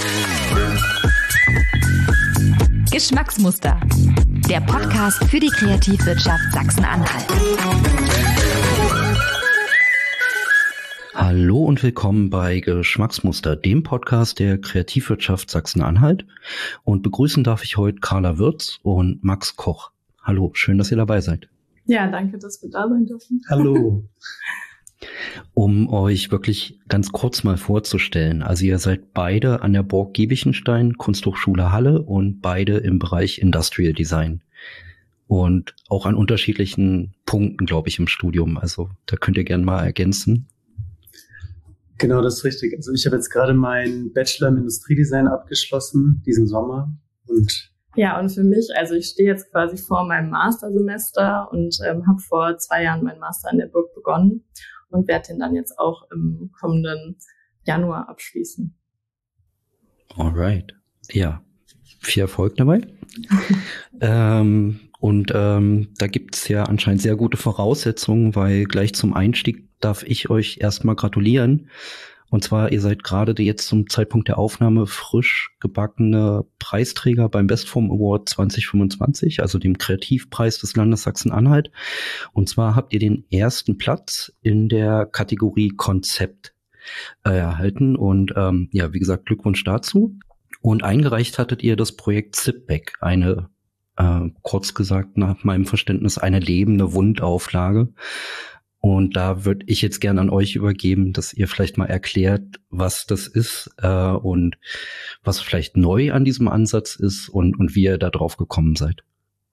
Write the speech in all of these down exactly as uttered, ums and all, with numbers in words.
Geschmacksmuster, der Podcast für die Kreativwirtschaft Sachsen-Anhalt. Hallo und willkommen bei Geschmacksmuster, dem Podcast der Kreativwirtschaft Sachsen-Anhalt. Und begrüßen darf ich heute Carla Würz und Max Koch. Hallo, schön, dass ihr dabei seid. Ja, danke, dass wir da sein dürfen. Hallo. Um euch wirklich ganz kurz mal vorzustellen, also ihr seid beide an der Burg Giebichenstein Kunsthochschule Halle und beide im Bereich Industrial Design und auch an unterschiedlichen Punkten, glaube ich, im Studium. Also da könnt ihr gerne mal ergänzen. Genau, das ist richtig. Also ich habe jetzt gerade meinen Bachelor im Industriedesign abgeschlossen, diesen Sommer. Und ja, und für mich, also ich stehe jetzt quasi vor meinem Mastersemester und ähm, habe vor zwei Jahren meinen Master an der Burg begonnen und werde den dann jetzt auch im kommenden Januar abschließen. Alright. Ja, viel Erfolg dabei. ähm, und ähm, da gibt's ja anscheinend sehr gute Voraussetzungen, weil gleich zum Einstieg darf ich euch erstmal gratulieren. Und zwar, ihr seid gerade jetzt zum Zeitpunkt der Aufnahme frisch gebackene Preisträger beim Bestform Award zwanzig fünfundzwanzig, also dem Kreativpreis des Landes Sachsen-Anhalt. Und zwar habt ihr den ersten Platz in der Kategorie Konzept äh, erhalten. Und ähm, ja, wie gesagt, Glückwunsch dazu. Und eingereicht hattet ihr das Projekt Zipback, eine, äh, kurz gesagt nach meinem Verständnis, eine lebende Wundauflage. Und da würde ich jetzt gerne an euch übergeben, dass ihr vielleicht mal erklärt, was das ist äh, und was vielleicht neu an diesem Ansatz ist und, und wie ihr da drauf gekommen seid.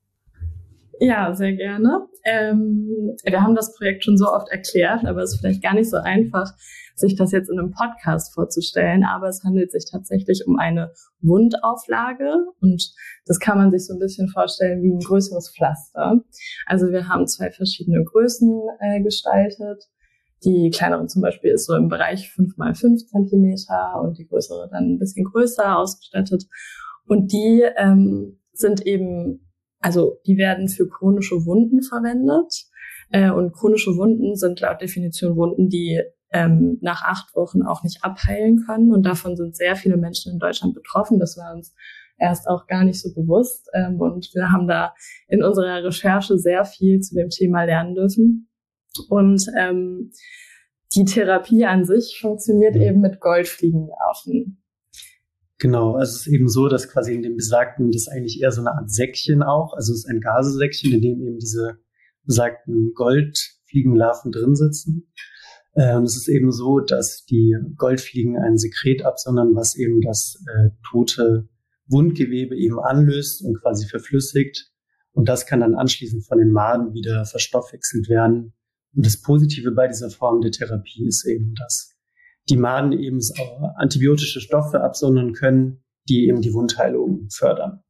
Ja, sehr gerne. Ähm, wir haben das Projekt schon so oft erklärt, aber es ist vielleicht gar nicht so einfach, sich das jetzt in einem Podcast vorzustellen. Aber es handelt sich tatsächlich um eine Wundauflage und das kann man sich so ein bisschen vorstellen wie ein größeres Pflaster. Also wir haben zwei verschiedene Größen äh, gestaltet. Die kleinere zum Beispiel ist so im Bereich fünf mal fünf Zentimeter und die größere dann ein bisschen größer ausgestattet. Und die ähm, sind eben Also die werden für chronische Wunden verwendet äh, und chronische Wunden sind laut Definition Wunden, die ähm, nach acht Wochen auch nicht abheilen können und davon sind sehr viele Menschen in Deutschland betroffen. Das war uns erst auch gar nicht so bewusst ähm, und wir haben da in unserer Recherche sehr viel zu dem Thema lernen dürfen. Und ähm, die Therapie an sich funktioniert eben mit Goldfliegenlarven. Genau, also es ist eben so, dass quasi in dem besagten, das ist eigentlich eher so eine Art Säckchen auch, also es ist ein Gasesäckchen, in dem eben diese besagten Goldfliegenlarven drin sitzen. Äh, und es ist eben so, dass die Goldfliegen ein Sekret absondern, was eben das äh, tote Wundgewebe eben anlöst und quasi verflüssigt. Und das kann dann anschließend von den Maden wieder verstoffwechselt werden. Und das Positive bei dieser Form der Therapie ist eben, dass die Maden eben auch antibiotische Stoffe absondern können, die eben die Wundheilung fördern.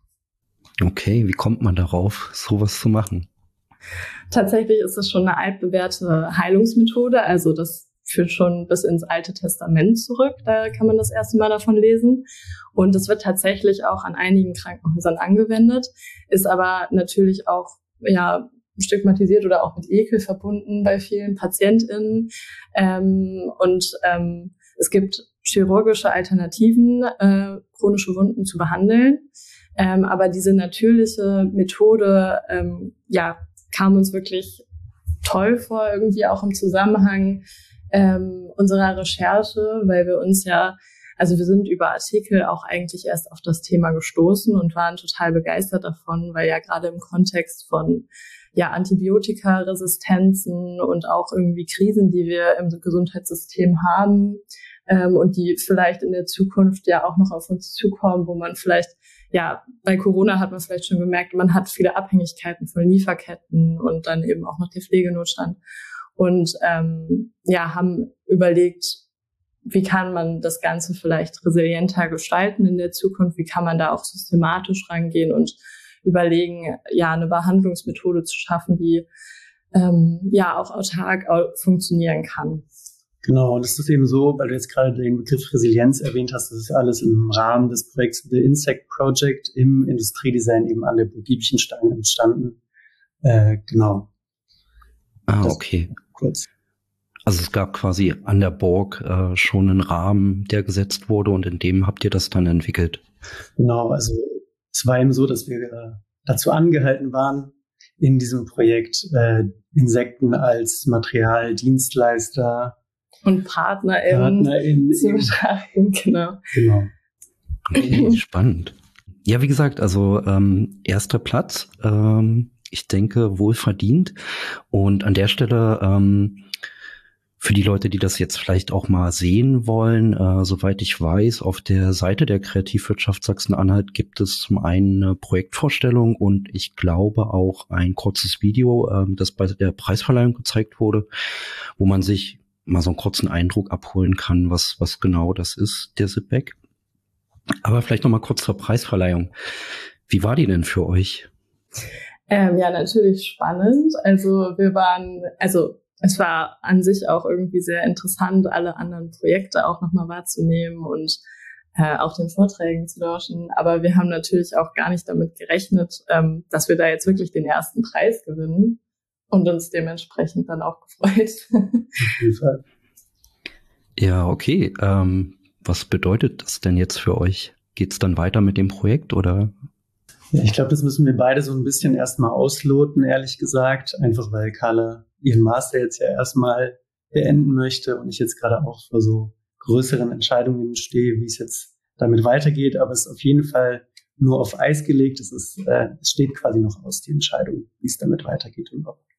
Okay, wie kommt man darauf, sowas zu machen? Tatsächlich ist das schon eine altbewährte Heilungsmethode, also das führt schon bis ins Alte Testament zurück, da kann man das erste Mal davon lesen. Und es wird tatsächlich auch an einigen Krankenhäusern angewendet, ist aber natürlich auch, ja, stigmatisiert oder auch mit Ekel verbunden bei vielen PatientInnen. Ähm, und ähm, es gibt chirurgische Alternativen, äh, chronische Wunden zu behandeln. Ähm, aber diese natürliche Methode, ähm, ja, kam uns wirklich toll vor, irgendwie auch im Zusammenhang ähm, unserer Recherche, weil wir uns ja, also wir sind über Artikel auch eigentlich erst auf das Thema gestoßen und waren total begeistert davon, weil ja gerade im Kontext von ja Antibiotikaresistenzen und auch irgendwie Krisen, die wir im Gesundheitssystem haben ähm, und die vielleicht in der Zukunft ja auch noch auf uns zukommen, wo man vielleicht, ja, bei Corona hat man vielleicht schon gemerkt, man hat viele Abhängigkeiten von Lieferketten und dann eben auch noch der Pflegenotstand und ähm, ja, haben überlegt, wie kann man das Ganze vielleicht resilienter gestalten in der Zukunft, wie kann man da auch systematisch rangehen und überlegen, ja, eine Behandlungsmethode zu schaffen, die ähm, ja auch autark funktionieren kann. Genau, und es ist eben so, weil du jetzt gerade den Begriff Resilienz erwähnt hast, das ist alles im Rahmen des Projekts The Insect Project im Industriedesign eben an der Burg Giebichenstein entstanden. Äh, genau. Ah, das okay. Kurz. Also es gab quasi an der Burg äh, schon einen Rahmen, der gesetzt wurde und in dem habt ihr das dann entwickelt. Genau, also es war eben so, dass wir äh, dazu angehalten waren, in diesem Projekt äh, Insekten als Materialdienstleister und PartnerInnen, PartnerInnen zu betrachten, genau. Genau. Okay, spannend. Ja, wie gesagt, also ähm, erster Platz, ähm, ich denke, wohlverdient. Und an der Stelle, ähm, für die Leute, die das jetzt vielleicht auch mal sehen wollen, äh, soweit ich weiß, auf der Seite der Kreativwirtschaft Sachsen-Anhalt gibt es zum einen eine Projektvorstellung und ich glaube auch ein kurzes Video, äh, das bei der Preisverleihung gezeigt wurde, wo man sich mal so einen kurzen Eindruck abholen kann, was was genau das ist, der Zipbag. Aber vielleicht noch mal kurz zur Preisverleihung. Wie war die denn für euch? Ähm, ja, natürlich spannend. Also wir waren, also es war an sich auch irgendwie sehr interessant, alle anderen Projekte auch nochmal wahrzunehmen und äh, auch den Vorträgen zu lauschen. Aber wir haben natürlich auch gar nicht damit gerechnet, ähm, dass wir da jetzt wirklich den ersten Preis gewinnen und uns dementsprechend dann auch gefreut. Auf jeden Fall. Ja, okay. Ähm, was bedeutet das denn jetzt für euch? Geht's dann weiter mit dem Projekt oder? Ja, ich glaube, das müssen wir beide so ein bisschen erstmal ausloten, ehrlich gesagt. Einfach weil Carla ihren Master jetzt ja erstmal beenden möchte und ich jetzt gerade auch vor so größeren Entscheidungen stehe, wie es jetzt damit weitergeht. Aber es ist auf jeden Fall nur auf Eis gelegt. Es ist, äh, es steht quasi noch aus, die Entscheidung, wie es damit weitergeht und ob.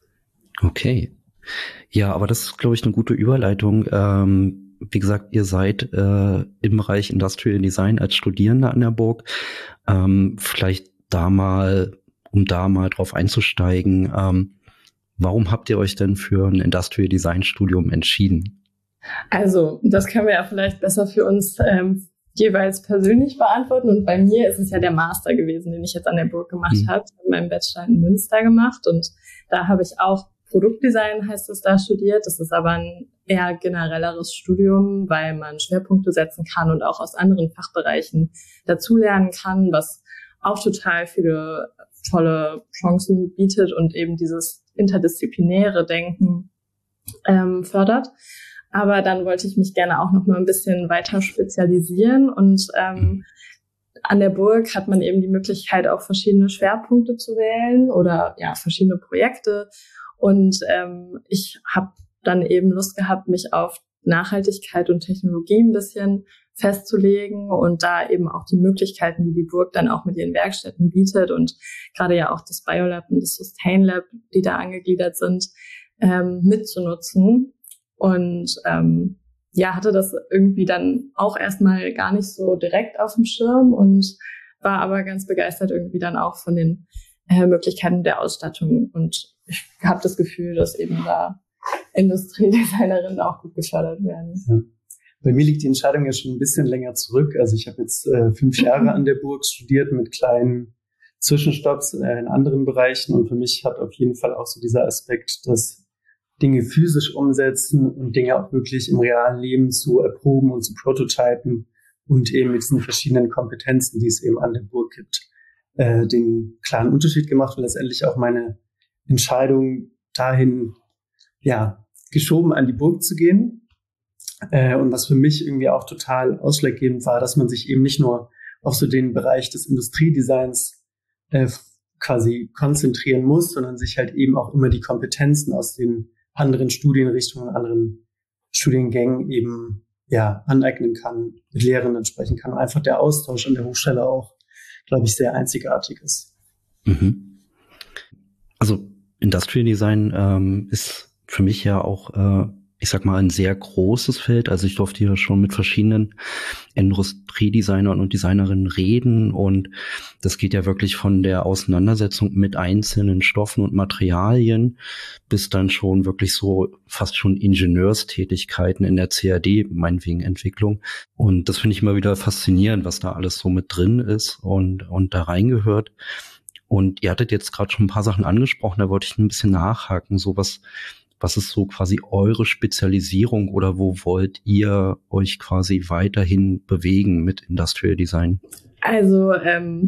Okay. Ja, aber das ist, glaube ich, eine gute Überleitung. Ähm, wie gesagt, ihr seid äh, im Bereich Industrial Design als Studierende an der Burg. Ähm, vielleicht da mal, um da mal drauf einzusteigen, ähm, warum habt ihr euch denn für ein Industrial Design Studium entschieden? Also, das können wir ja vielleicht besser für uns ähm, jeweils persönlich beantworten. Und bei mir ist es ja der Master gewesen, den ich jetzt an der Burg gemacht mhm. habe. Ich habe meinen Bachelor in Münster gemacht und da habe ich auch Produktdesign, heißt es, da studiert. Das ist aber ein eher generelleres Studium, weil man Schwerpunkte setzen kann und auch aus anderen Fachbereichen dazulernen kann, was auch total viele tolle Chancen bietet und eben dieses interdisziplinäre Denken ähm, fördert. Aber dann wollte ich mich gerne auch noch mal ein bisschen weiter spezialisieren und ähm, an der Burg hat man eben die Möglichkeit, auch verschiedene Schwerpunkte zu wählen oder ja verschiedene Projekte. Und ähm, ich habe dann eben Lust gehabt, mich auf Nachhaltigkeit und Technologie ein bisschen festzulegen und da eben auch die Möglichkeiten, die die Burg dann auch mit ihren Werkstätten bietet und gerade ja auch das Biolab und das Sustain Lab, die da angegliedert sind, ähm, mitzunutzen. Und ähm, ja, hatte das irgendwie dann auch erstmal gar nicht so direkt auf dem Schirm und war aber ganz begeistert irgendwie dann auch von den äh, Möglichkeiten der Ausstattung. Und ich habe das Gefühl, dass eben da Industriedesignerinnen auch gut gefördert werden. Ja. Bei mir liegt die Entscheidung ja schon ein bisschen länger zurück. Also ich habe jetzt äh, fünf Jahre an der Burg studiert mit kleinen Zwischenstopps äh, in anderen Bereichen. Und für mich hat auf jeden Fall auch so dieser Aspekt, dass Dinge physisch umsetzen und Dinge auch wirklich im realen Leben zu erproben und zu prototypen und eben mit diesen verschiedenen Kompetenzen, die es eben an der Burg gibt, äh, den klaren Unterschied gemacht und letztendlich auch meine Entscheidung dahin, ja, geschoben an die Burg zu gehen. Äh, und was für mich irgendwie auch total ausschlaggebend war, dass man sich eben nicht nur auf so den Bereich des Industriedesigns äh, quasi konzentrieren muss, sondern sich halt eben auch immer die Kompetenzen aus den anderen Studienrichtungen, anderen Studiengängen eben ja aneignen kann, mit Lehrenden sprechen kann. Und einfach der Austausch an der Hochschule auch, glaube ich, sehr einzigartig ist. Mhm. Also Industrial Design ähm, ist für mich ja auch, äh, ich sag mal, ein sehr großes Feld. Also ich durfte hier schon mit verschiedenen Industriedesignern und Designerinnen reden und das geht ja wirklich von der Auseinandersetzung mit einzelnen Stoffen und Materialien bis dann schon wirklich so fast schon Ingenieurstätigkeiten in der C A D, meinetwegen Entwicklung. Und das finde ich immer wieder faszinierend, was da alles so mit drin ist und und da reingehört. Und ihr hattet jetzt gerade schon ein paar Sachen angesprochen, da wollte ich ein bisschen nachhaken, so was Was ist so quasi eure Spezialisierung oder wo wollt ihr euch quasi weiterhin bewegen mit Industrial Design? Also ähm,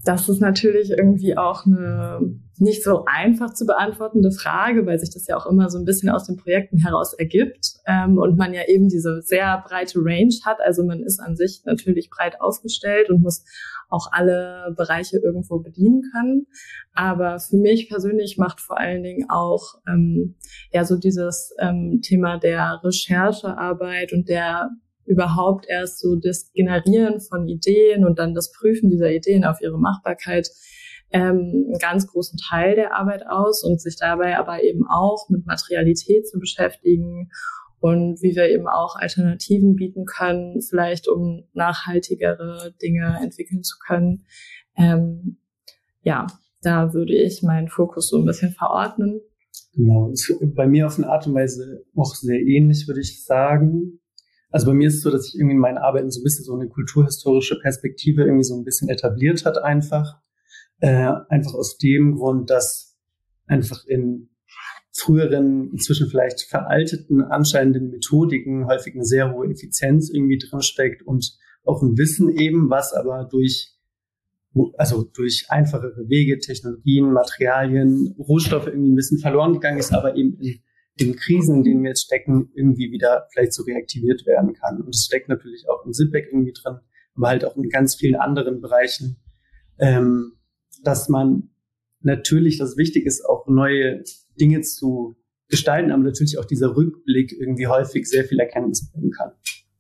Das ist natürlich irgendwie auch eine nicht so einfach zu beantwortende Frage, weil sich das ja auch immer so ein bisschen aus den Projekten heraus ergibt ähm, und man ja eben diese sehr breite Range hat. Also man ist an sich natürlich breit aufgestellt und muss auch alle Bereiche irgendwo bedienen können. Aber für mich persönlich macht vor allen Dingen auch ähm, ja so dieses ähm, Thema der Recherchearbeit und der überhaupt erst so das Generieren von Ideen und dann das Prüfen dieser Ideen auf ihre Machbarkeit ähm, einen ganz großen Teil der Arbeit aus und sich dabei aber eben auch mit Materialität zu beschäftigen und wie wir eben auch Alternativen bieten können, vielleicht um nachhaltigere Dinge entwickeln zu können. Ähm, ja, da würde ich meinen Fokus so ein bisschen verordnen. Genau, ist bei mir auf eine Art und Weise auch sehr ähnlich, würde ich sagen. Also bei mir ist es so, dass sich irgendwie in meinen Arbeiten so ein bisschen so eine kulturhistorische Perspektive irgendwie so ein bisschen etabliert hat einfach. Äh, einfach aus dem Grund, dass einfach in früheren, inzwischen vielleicht veralteten, anscheinenden Methodiken häufig eine sehr hohe Effizienz irgendwie drinsteckt und auch ein Wissen eben, was aber durch, also durch einfachere Wege, Technologien, Materialien, Rohstoffe irgendwie ein bisschen verloren gegangen ist, aber eben in den Krisen, in denen wir jetzt stecken, irgendwie wieder vielleicht so reaktiviert werden kann. Und es steckt natürlich auch in Zipback irgendwie drin, aber halt auch in ganz vielen anderen Bereichen, ähm, dass man natürlich, das wichtig ist, auch neue Dinge zu gestalten, aber natürlich auch dieser Rückblick irgendwie häufig sehr viel Erkenntnis bringen kann.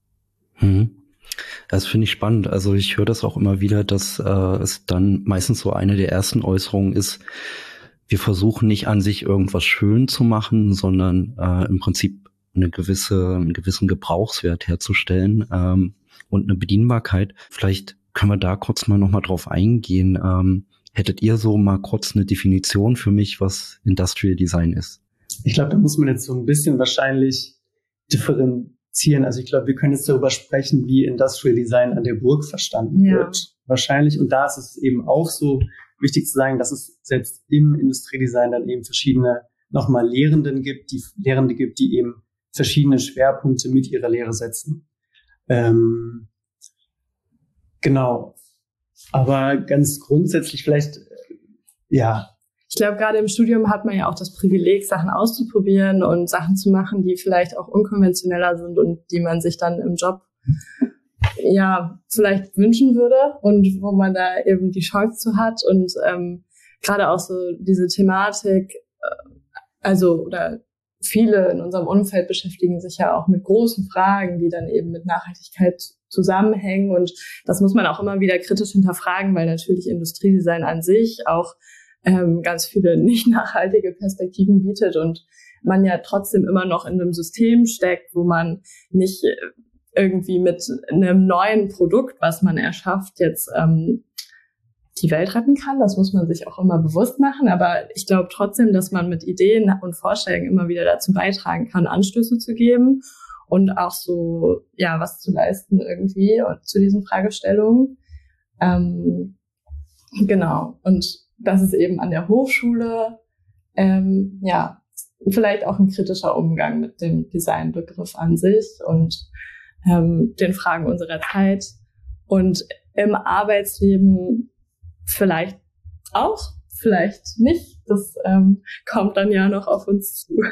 Hm. Das finde ich spannend. Also ich höre das auch immer wieder, dass äh, es dann meistens so eine der ersten Äußerungen ist, wir versuchen nicht an sich irgendwas schön zu machen, sondern äh, im Prinzip eine gewisse, einen gewissen Gebrauchswert herzustellen ähm, und eine Bedienbarkeit. Vielleicht können wir da kurz mal nochmal drauf eingehen. Ähm, hättet ihr so mal kurz eine Definition für mich, was Industrial Design ist? Ich glaube, da muss man jetzt so ein bisschen wahrscheinlich differenzieren. Also ich glaube, wir können jetzt darüber sprechen, wie Industrial Design an der Burg verstanden ja. wird. Wahrscheinlich. Und da ist es eben auch so wichtig zu sagen, dass es selbst im Industriedesign dann eben verschiedene nochmal Lehrenden gibt, die Lehrende gibt, die eben verschiedene Schwerpunkte mit ihrer Lehre setzen. Ähm, genau. Aber ganz grundsätzlich vielleicht, äh, ja. Ich glaube, gerade im Studium hat man ja auch das Privileg, Sachen auszuprobieren und Sachen zu machen, die vielleicht auch unkonventioneller sind und die man sich dann im Job ja vielleicht wünschen würde und wo man da eben die Chance zu hat. Und ähm, gerade auch so diese Thematik, äh, also oder viele in unserem Umfeld beschäftigen sich ja auch mit großen Fragen, die dann eben mit Nachhaltigkeit zusammenhängen. Und das muss man auch immer wieder kritisch hinterfragen, weil natürlich Industriedesign an sich auch ähm, ganz viele nicht nachhaltige Perspektiven bietet und man ja trotzdem immer noch in einem System steckt, wo man nicht irgendwie mit einem neuen Produkt, was man erschafft, jetzt ähm, die Welt retten kann. Das muss man sich auch immer bewusst machen. Aber ich glaube trotzdem, dass man mit Ideen und Vorschlägen immer wieder dazu beitragen kann, Anstöße zu geben und auch so, ja, was zu leisten irgendwie zu diesen Fragestellungen. Ähm, genau. Und das ist eben an der Hochschule, ähm, ja, vielleicht auch ein kritischer Umgang mit dem Designbegriff an sich und ähm, den Fragen unserer Zeit und im Arbeitsleben vielleicht auch, vielleicht nicht. Das ähm, kommt dann ja noch auf uns zu.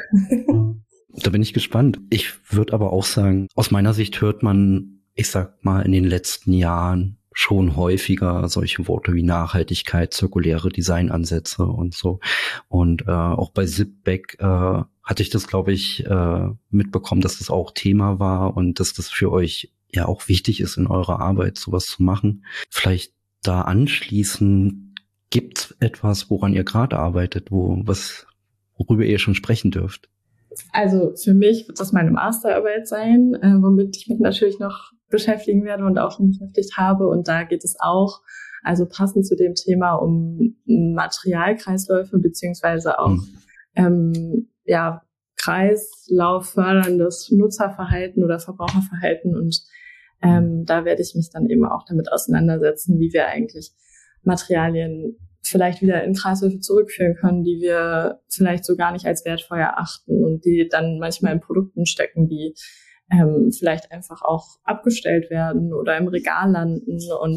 Da bin ich gespannt. Ich würde aber auch sagen, aus meiner Sicht hört man, ich sag mal, in den letzten Jahren schon häufiger solche Worte wie Nachhaltigkeit, zirkuläre Designansätze und so. Und äh, auch bei Zipback äh, hatte ich das, glaube ich, äh, mitbekommen, dass das auch Thema war und dass das für euch ja auch wichtig ist in eurer Arbeit, sowas zu machen. Vielleicht da anschließend, gibt's etwas, woran ihr gerade arbeitet, wo was worüber ihr schon sprechen dürft? Also für mich wird das meine Masterarbeit sein, äh, womit ich mich natürlich noch beschäftigen werde und auch schon beschäftigt habe. Und da geht es auch, also passend zu dem Thema, um Materialkreisläufe beziehungsweise auch mhm. ähm, ja kreislaufförderndes Nutzerverhalten oder Verbraucherverhalten. Und ähm, da werde ich mich dann eben auch damit auseinandersetzen, wie wir eigentlich Materialien vielleicht wieder in Kreisläufe zurückführen können, die wir vielleicht so gar nicht als wertvoll erachten und die dann manchmal in Produkten stecken, die ähm, vielleicht einfach auch abgestellt werden oder im Regal landen und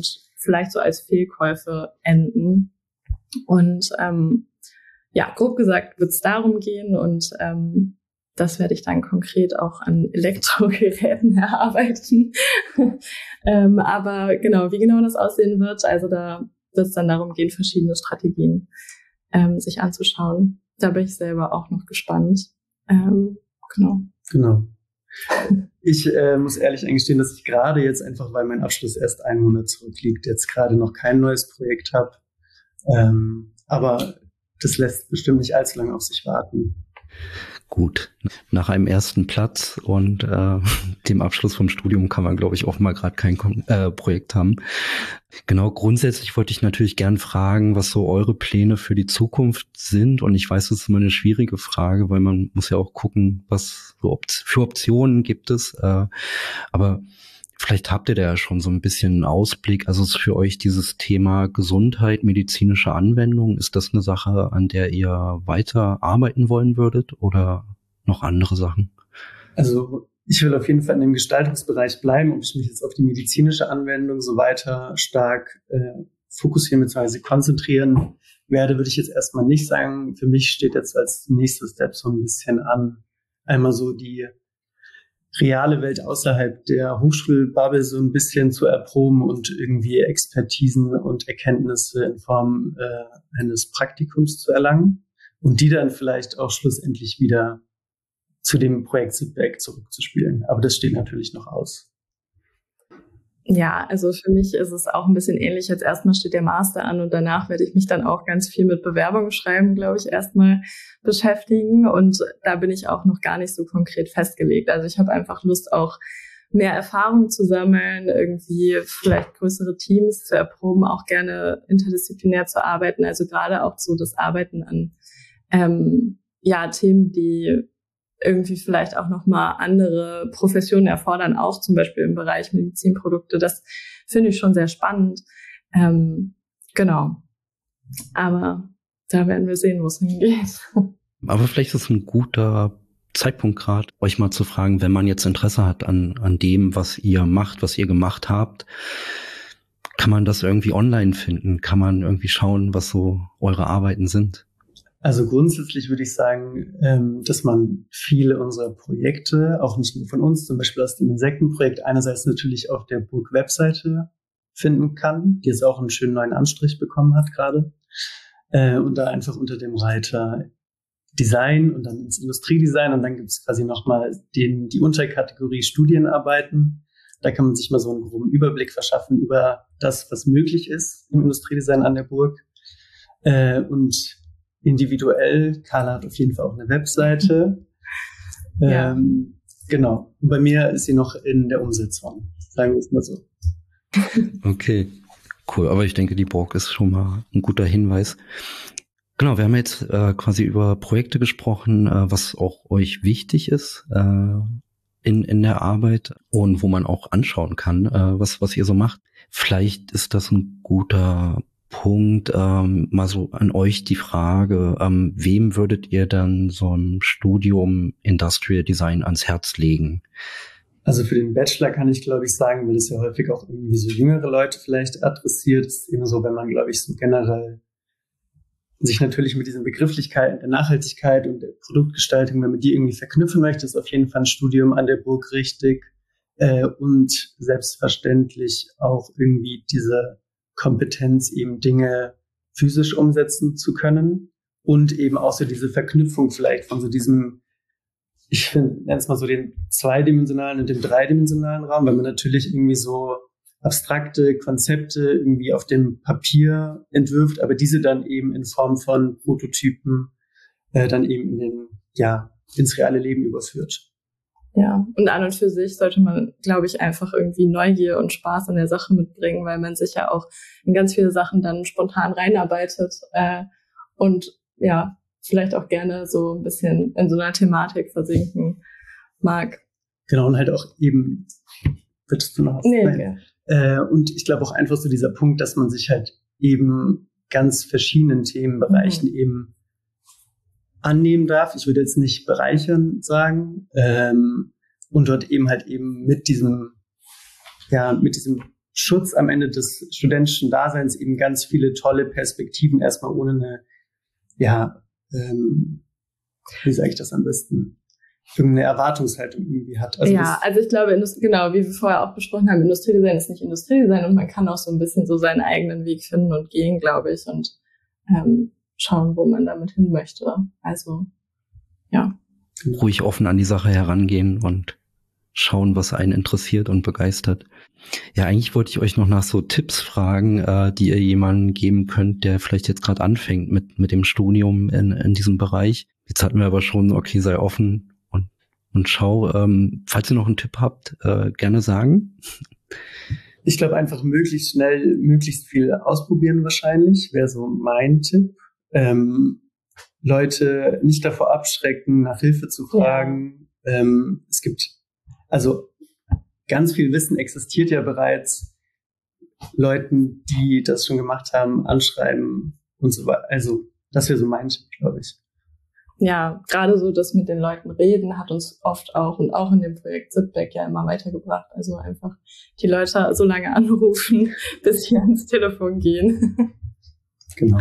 vielleicht so als Fehlkäufe enden. Und ähm, ja, grob gesagt wird es darum gehen und ähm, das werde ich dann konkret auch an Elektrogeräten erarbeiten. ähm, aber genau, wie genau das aussehen wird, also da wird es dann darum gehen, verschiedene Strategien ähm, sich anzuschauen. Da bin ich selber auch noch gespannt. Ähm, genau. Genau. Ich äh, muss ehrlich eingestehen, dass ich gerade jetzt einfach, weil mein Abschluss erst einen Monat zurückliegt, jetzt gerade noch kein neues Projekt habe. Ähm, aber das lässt bestimmt nicht allzu lange auf sich warten. Gut, nach einem ersten Platz und äh, dem Abschluss vom Studium kann man, glaube ich, auch mal gerade kein äh, Projekt haben. Genau, grundsätzlich wollte ich natürlich gern fragen, was so eure Pläne für die Zukunft sind. Und ich weiß, das ist immer eine schwierige Frage, weil man muss ja auch gucken, was für, Op- für Optionen gibt es. Äh, aber vielleicht habt ihr da ja schon so ein bisschen einen Ausblick. Also ist für euch dieses Thema Gesundheit, medizinische Anwendung, ist das eine Sache, an der ihr weiter arbeiten wollen würdet oder noch andere Sachen? Also ich will auf jeden Fall in dem Gestaltungsbereich bleiben. Ob ich mich jetzt auf die medizinische Anwendung so weiter stark äh, fokussieren bzw. konzentrieren werde, würde ich jetzt erstmal nicht sagen. Für mich steht jetzt als nächster Step so ein bisschen an, einmal so die reale Welt außerhalb der Hochschulbubble so ein bisschen zu erproben und irgendwie Expertisen und Erkenntnisse in Form äh, eines Praktikums zu erlangen und die dann vielleicht auch schlussendlich wieder zu dem Projekt Sitback zurückzuspielen. Aber das steht natürlich noch aus. Ja, also für mich ist es auch ein bisschen ähnlich. Jetzt erstmal steht der Master an und danach werde ich mich dann auch ganz viel mit Bewerbungen schreiben, glaube ich, erstmal beschäftigen. Und da bin ich auch noch gar nicht so konkret festgelegt. Also ich habe einfach Lust, auch mehr Erfahrung zu sammeln, irgendwie vielleicht größere Teams zu erproben, auch gerne interdisziplinär zu arbeiten. Also gerade auch so das Arbeiten an ähm, ja Themen, die irgendwie vielleicht auch nochmal andere Professionen erfordern, auch zum Beispiel im Bereich Medizinprodukte. Das finde ich schon sehr spannend. Ähm, genau. Aber da werden wir sehen, wo es hingeht. Aber vielleicht ist es ein guter Zeitpunkt gerade, euch mal zu fragen, wenn man jetzt Interesse hat an, an dem, was ihr macht, was ihr gemacht habt, kann man das irgendwie online finden? Kann man irgendwie schauen, was so eure Arbeiten sind? Also grundsätzlich würde ich sagen, ähm, dass man viele unserer Projekte, auch nicht nur von uns, zum Beispiel aus dem Insektenprojekt, einerseits natürlich auf der Burg-Webseite finden kann, die jetzt auch einen schönen neuen Anstrich bekommen hat gerade. Äh, und da einfach unter dem Reiter Design und dann ins Industriedesign und dann gibt es quasi nochmal den, die Unterkategorie Studienarbeiten. Da kann man sich mal so einen groben Überblick verschaffen über das, was möglich ist im Industriedesign an der Burg. Äh, und individuell. Carla hat auf jeden Fall auch eine Webseite. Ja. Ähm, genau. Und bei mir ist sie noch in der Umsetzung. Sagen wir es mal so. Okay, cool. Aber ich denke, die Burg ist schon mal ein guter Hinweis. Genau, wir haben jetzt äh, quasi über Projekte gesprochen, äh, was auch euch wichtig ist äh, in in der Arbeit und wo man auch anschauen kann, äh, was was ihr so macht. Vielleicht ist das ein guter Punkt, ähm, mal so an euch die Frage, ähm, wem würdet ihr dann so ein Studium Industrial Design ans Herz legen? Also für den Bachelor kann ich, glaube ich, sagen, weil es ja häufig auch irgendwie so jüngere Leute vielleicht adressiert, ist eben so, wenn man, glaube ich, so generell sich natürlich mit diesen Begrifflichkeiten der Nachhaltigkeit und der Produktgestaltung, wenn man die irgendwie verknüpfen möchte, ist auf jeden Fall ein Studium an der Burg richtig äh, und selbstverständlich auch irgendwie diese Kompetenz, eben Dinge physisch umsetzen zu können und eben auch so diese Verknüpfung vielleicht von so diesem, ich finde, nenne es mal so den zweidimensionalen und dem dreidimensionalen Raum, weil man natürlich irgendwie so abstrakte Konzepte irgendwie auf dem Papier entwirft, aber diese dann eben in Form von Prototypen äh, dann eben in den, ja, ins reale Leben überführt. Ja, und an und für sich sollte man, glaube ich, einfach irgendwie Neugier und Spaß an der Sache mitbringen, weil man sich ja auch in ganz viele Sachen dann spontan reinarbeitet äh, und ja, vielleicht auch gerne so ein bisschen in so einer Thematik versinken mag. Genau, und halt auch eben, würdest du noch was? Nee, okay. äh, und ich glaube auch einfach so dieser Punkt, dass man sich halt eben ganz verschiedenen Themenbereichen mhm. eben annehmen darf. Ich würde jetzt nicht bereichern sagen. Ähm, und dort eben halt eben mit diesem, ja, mit diesem Schutz am Ende des studentischen Daseins eben ganz viele tolle Perspektiven erstmal ohne eine, ja, ähm, wie sage ich das am besten, irgendeine Erwartungshaltung irgendwie hat. Also ja, also ich glaube, genau, wie wir vorher auch besprochen haben, Industriedesign ist nicht Industriedesign und man kann auch so ein bisschen so seinen eigenen Weg finden und gehen, glaube ich, und ähm, schauen, wo man damit hin möchte. Also, ja. Ruhig offen an die Sache herangehen und schauen, was einen interessiert und begeistert. Ja, eigentlich wollte ich euch noch nach so Tipps fragen, äh, die ihr jemandem geben könnt, der vielleicht jetzt gerade anfängt mit mit dem Studium in, in diesem Bereich. Jetzt hatten wir aber schon, okay, sei offen und und schau. Ähm, falls ihr noch einen Tipp habt, äh, gerne sagen. Ich glaube, einfach möglichst schnell, möglichst viel ausprobieren wahrscheinlich, wäre so mein Tipp. Ähm, Leute nicht davor abschrecken, nach Hilfe zu fragen. Ja. Ähm, es gibt Also ganz viel Wissen existiert ja bereits. Leuten, die das schon gemacht haben, anschreiben und so weiter. Also das wäre so mein Tipp, glaube ich. Ja, gerade so das mit den Leuten reden hat uns oft auch und auch in dem Projekt Zipback ja immer weitergebracht. Also einfach die Leute so lange anrufen, bis sie ans Telefon gehen. Genau.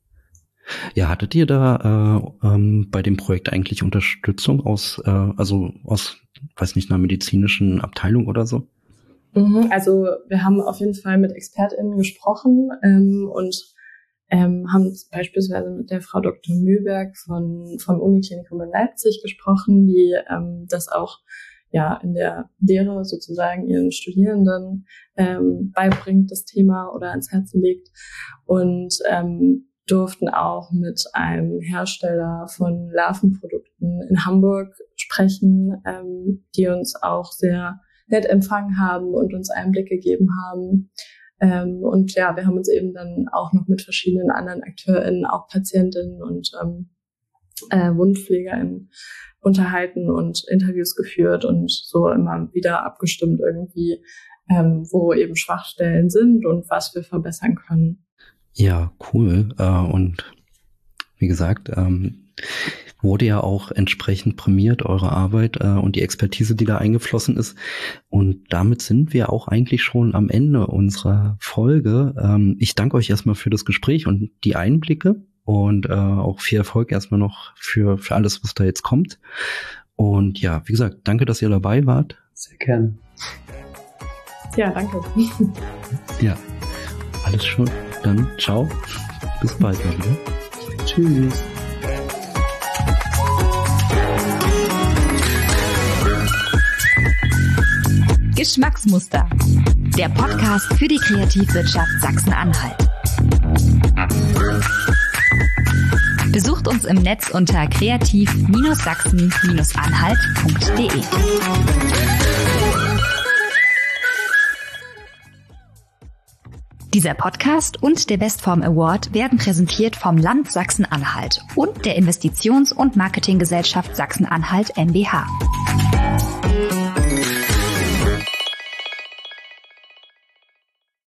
Ja, hattet ihr da äh, ähm, bei dem Projekt eigentlich Unterstützung aus, äh, also aus, weiß nicht, einer medizinischen Abteilung oder so? Mhm, also wir haben auf jeden Fall mit ExpertInnen gesprochen ähm, und ähm, haben beispielsweise mit der Frau Doktor Mühlberg von vom Uniklinikum in Leipzig gesprochen, die ähm, das auch ja in der Lehre sozusagen ihren Studierenden ähm, beibringt, das Thema oder ans Herzen legt, und ähm, durften auch mit einem Hersteller von Larvenprodukten in Hamburg sprechen, ähm, die uns auch sehr nett empfangen haben und uns Einblick gegeben haben. Ähm, und ja, wir haben uns eben dann auch noch mit verschiedenen anderen AkteurInnen, auch Patientinnen und ähm, äh, WundpflegerInnen unterhalten und Interviews geführt und so immer wieder abgestimmt irgendwie, ähm, wo eben Schwachstellen sind und was wir verbessern können. Ja, cool. Äh, und wie gesagt, ähm, wurde ja auch entsprechend prämiert, eure Arbeit äh, und die Expertise, die da eingeflossen ist. Und damit sind wir auch eigentlich schon am Ende unserer Folge. Ähm, ich danke euch erstmal für das Gespräch und die Einblicke und äh, auch viel Erfolg erstmal noch für, für alles, was da jetzt kommt. Und ja, wie gesagt, danke, dass ihr dabei wart. Sehr gerne. Ja, danke. Ja, alles schon. Dann ciao, bis bald mal wieder. Tschüss. Geschmacksmuster, der Podcast für die Kreativwirtschaft Sachsen-Anhalt. Besucht uns im Netz unter kreativ Sachsen Anhalt punkt de. Dieser Podcast und der Bestform Award werden präsentiert vom Land Sachsen-Anhalt und der Investitions- und Marketinggesellschaft Sachsen-Anhalt M B H.